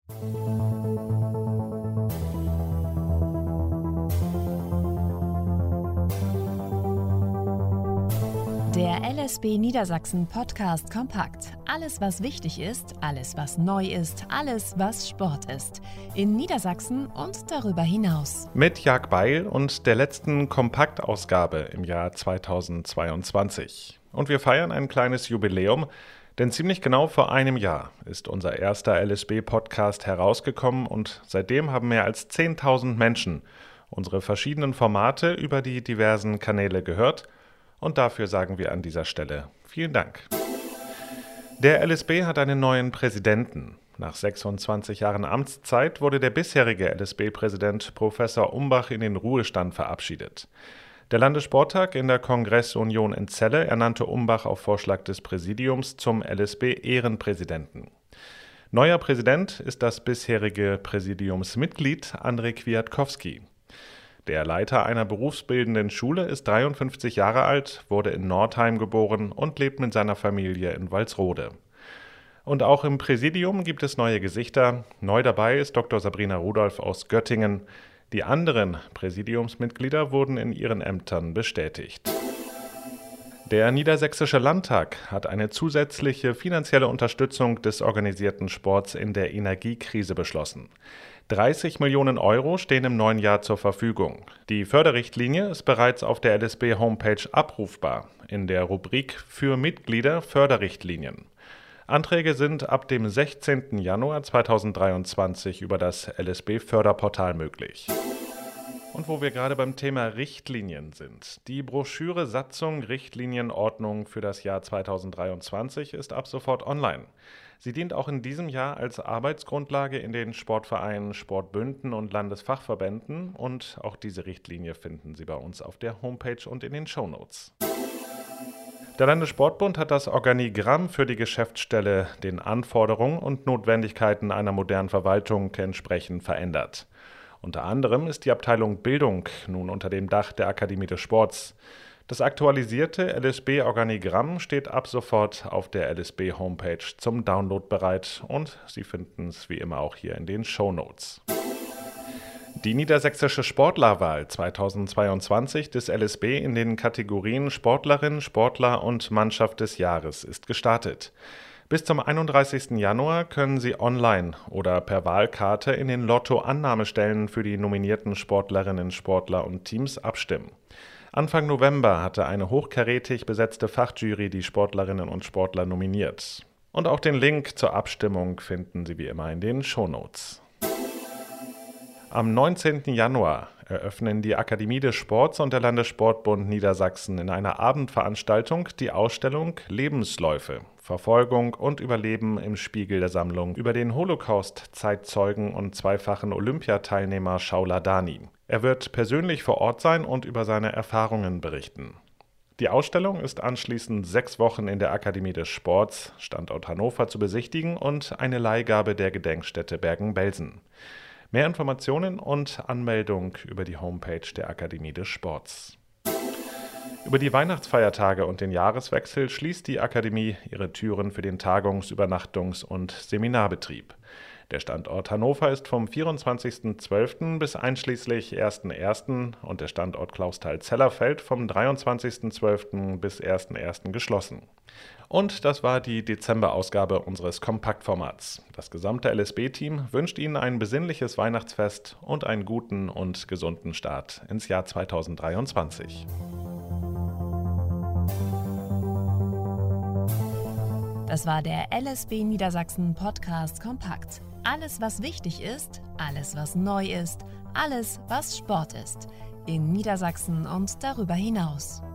Der LSB Niedersachsen Podcast Kompakt. Alles, was wichtig ist, alles, was neu ist, alles, was Sport ist. In Niedersachsen und darüber hinaus. Mit Jörg Beil und der letzten Kompaktausgabe im Jahr 2022. Und wir feiern ein kleines Jubiläum, denn ziemlich genau vor einem Jahr ist unser erster LSB-Podcast herausgekommen und seitdem haben mehr als 10.000 Menschen unsere verschiedenen Formate über die diversen Kanäle gehört. Und dafür sagen wir an dieser Stelle vielen Dank. Der LSB hat einen neuen Präsidenten. Nach 26 Jahren Amtszeit wurde der bisherige LSB-Präsident Professor Umbach in den Ruhestand verabschiedet. Der Landessporttag in der Kongressunion in Celle ernannte Umbach auf Vorschlag des Präsidiums zum LSB-Ehrenpräsidenten. Neuer Präsident ist das bisherige Präsidiumsmitglied Andrzej Kwiatkowski. Der Leiter einer berufsbildenden Schule ist 53 Jahre alt, wurde in Nordheim geboren und lebt mit seiner Familie in Walsrode. Und auch im Präsidium gibt es neue Gesichter. Neu dabei ist Dr. Sabrina Rudolph aus Göttingen. Die anderen Präsidiumsmitglieder wurden in ihren Ämtern bestätigt. Der Niedersächsische Landtag hat eine zusätzliche finanzielle Unterstützung des organisierten Sports in der Energiekrise beschlossen. 30 Millionen Euro stehen im neuen Jahr zur Verfügung. Die Förderrichtlinie ist bereits auf der LSB-Homepage abrufbar, in der Rubrik für Mitglieder Förderrichtlinien. Anträge sind ab dem 16. Januar 2023 über das LSB-Förderportal möglich. Und wo wir gerade beim Thema Richtlinien sind. Die Broschüre Satzung, Richtlinien, Ordnung für das Jahr 2023 ist ab sofort online. Sie dient auch in diesem Jahr als Arbeitsgrundlage in den Sportvereinen, Sportbünden und Landesfachverbänden. Und auch diese Richtlinie finden Sie bei uns auf der Homepage und in den Shownotes. Der Landessportbund hat das Organigramm für die Geschäftsstelle den Anforderungen und Notwendigkeiten einer modernen Verwaltung entsprechend verändert. Unter anderem ist die Abteilung Bildung nun unter dem Dach der Akademie des Sports. Das aktualisierte LSB-Organigramm steht ab sofort auf der LSB-Homepage zum Download bereit und Sie finden es wie immer auch hier in den Shownotes. Die Niedersächsische Sportlerwahl 2022 des LSB in den Kategorien Sportlerin, Sportler und Mannschaft des Jahres ist gestartet. Bis zum 31. Januar können Sie online oder per Wahlkarte in den Lotto-Annahmestellen für die nominierten Sportlerinnen, Sportler und Teams abstimmen. Anfang November hatte eine hochkarätig besetzte Fachjury die Sportlerinnen und Sportler nominiert. Und auch den Link zur Abstimmung finden Sie wie immer in den Shownotes. Am 19. Januar eröffnen die Akademie des Sports und der Landessportbund Niedersachsen in einer Abendveranstaltung die Ausstellung Lebensläufe, Verfolgung und Überleben im Spiegel der Sammlung über den Holocaust-Zeitzeugen und zweifachen Olympiateilnehmer Shaula Dani. Er wird persönlich vor Ort sein und über seine Erfahrungen berichten. Die Ausstellung ist anschließend 6 Wochen in der Akademie des Sports, Standort Hannover, zu besichtigen und eine Leihgabe der Gedenkstätte Bergen-Belsen. Mehr Informationen und Anmeldung über die Homepage der Akademie des Sports. Über die Weihnachtsfeiertage und den Jahreswechsel schließt die Akademie ihre Türen für den Tagungs-, Übernachtungs- und Seminarbetrieb. Der Standort Hannover ist vom 24.12. bis einschließlich 1.1. und der Standort Clausthal-Zellerfeld vom 23.12. bis 1.1. geschlossen. Und das war die Dezemberausgabe unseres Kompaktformats. Das gesamte LSB-Team wünscht Ihnen ein besinnliches Weihnachtsfest und einen guten und gesunden Start ins Jahr 2023. Das war der LSB Niedersachsen Podcast Kompakt. Alles, was wichtig ist, alles, was neu ist, alles, was Sport ist. In Niedersachsen und darüber hinaus.